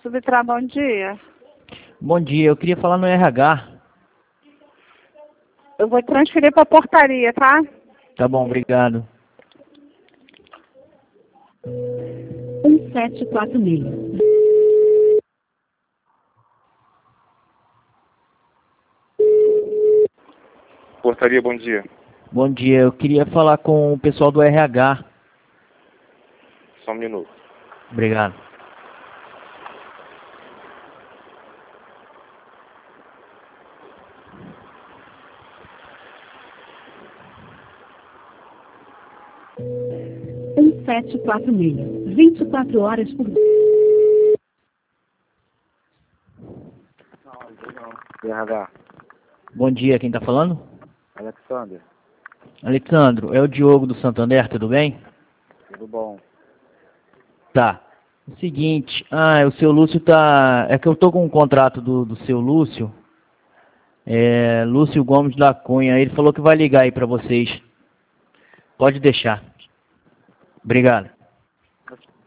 Subtran, bom dia. Bom dia, eu queria falar no RH. Eu vou transferir para a portaria, tá? Tá bom, obrigado. 1746. Portaria, bom dia. Bom dia, eu queria falar com o pessoal do RH. Só um minuto. Obrigado. Um 746. 24 horas por dia. RH, Bom dia, quem tá falando? Alexander, Alexandro, é o Diogo do Santander, tudo bem? tudo bom? Tá. O seguinte, o seu Lúcio tá... É que eu tô com um contrato do seu Lúcio. Lúcio Gomes da Cunha. Ele falou que vai ligar aí pra vocês. Pode deixar. Obrigado.